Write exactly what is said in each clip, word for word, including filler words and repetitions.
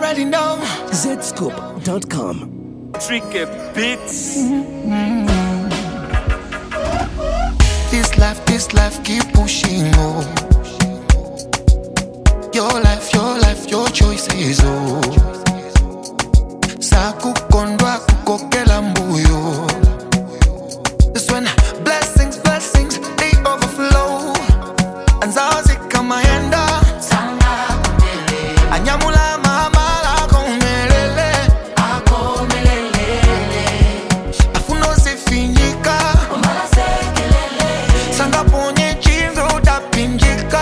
already know. Z Scoop dot com. Tricky Beats. This life, this life, keep pushing, oh. Your life, your life, your choices, oh. Saku kondwa kukokela mbuyo. This when blessings, blessings, they overflow. And zazi kama yenda anyamula mahamala komelele afuno zifinyika sanga ponye chimve utapinjika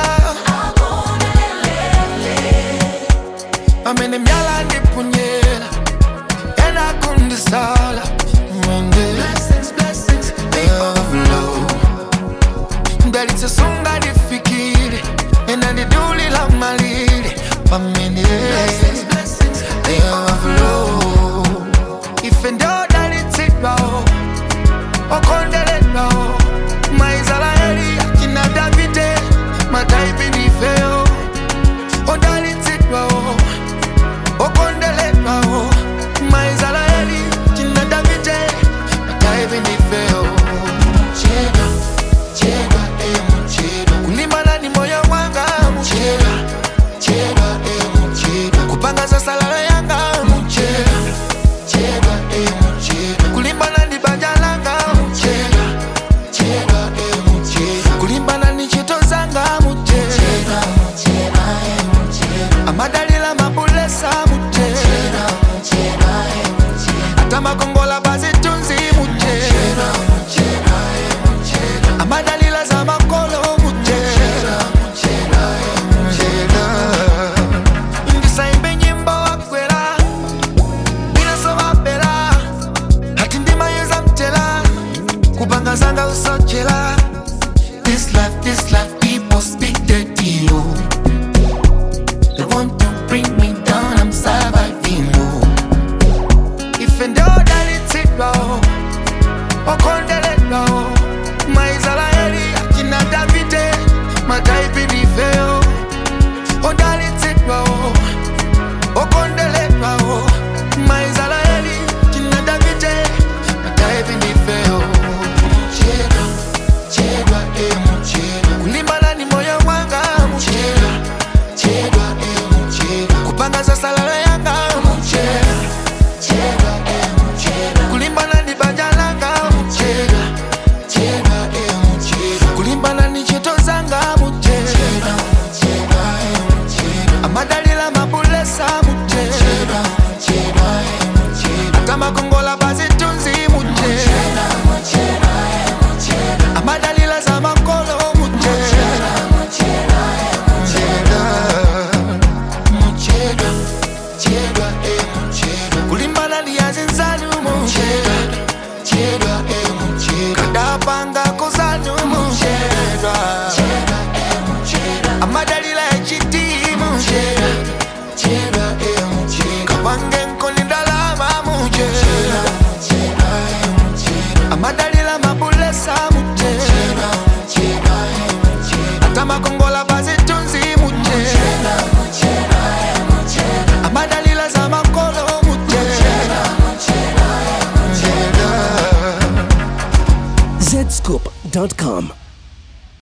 amene myala ndipunyela ena kundisala blessings, blessings, they overflow. Ndalitse sunga difikiri ena ndiduli la malili pamene they overflow. Ife ndo dalitsidwa okondeledwa Maisraeli akina Davide mataipi nifeo odalitsidwa okondeledwa Maisraeli akina Davide mataipi nifeo. Chedwa, chedwa, eh muchedwa kulimbana ni moyo wanga muchedwa, chedwa, eh muchedwa kupanga sasa lala yanga muchedwa, chedwa, eh muchedwa kulimbana ni banja langa muchedwa, chedwa, eh muchedwa kulimbana ni chito zanga muchedwa, chedwa, eh muchedwa amadalila mabulesa muchedwa, chedwa, eh muchedwa ata makongola bazitunzi muchedwa, chedwa, eh muchedwa amadalila za makolo muchedwa, chedwa, eh muchedwa ndisaimbe nyimbo wakwela binasoma bela hati ndima yeza mtela kupanga zanga usochela. This life, this life, people speak dirty, oh. They want to bring me down, I'm surviving, oh. Ife ndo dalitsidwa okondeledwa Maisraeli akina Davide mataipi nifeo odalitsidwa okondeledwa Maisraeli akina Davide mataipi nifeo. Chedwa, chedwa, eh muchedwa kulimbana ni moyo wanga muchedwa, chedwa, eh muchedwa kupanga sasa lala yanga muchedwa, chedwa, eh muchedwa kulimbana ni banja langa muchedwa, chedwa, eh muchedwa kulimbana ni chito zanga muchedwa, chedwa, eh muchedwa amadalila mabulesa muchedwa, chedwa, eh muchedwa ata makongola bazitunzi muchedwa, chedwa, eh muchedwa amadalila za makolo muchedwa, chedwa, eh muchedwa muchedwa, chedwa, eh muchedwa kulimbana liyazinzanu muchedwa, chedwa, eh muchedwa kadapanga kozanu muchedwa, chedwa, eh muchedwa amadalila echitimu muchedwa, chedwa, eh muchedwa kapange nkolindalama muchedwa, chedwa, eh muchedwa amadalila mabulesa muchedwa, chedwa, eh muchedwa ata makongola bazitunzi muchedwa, chedwa, eh muchedwa amadalila za makolo muchedwa, chedwa, eh muchedwa. Z Scoop dot com.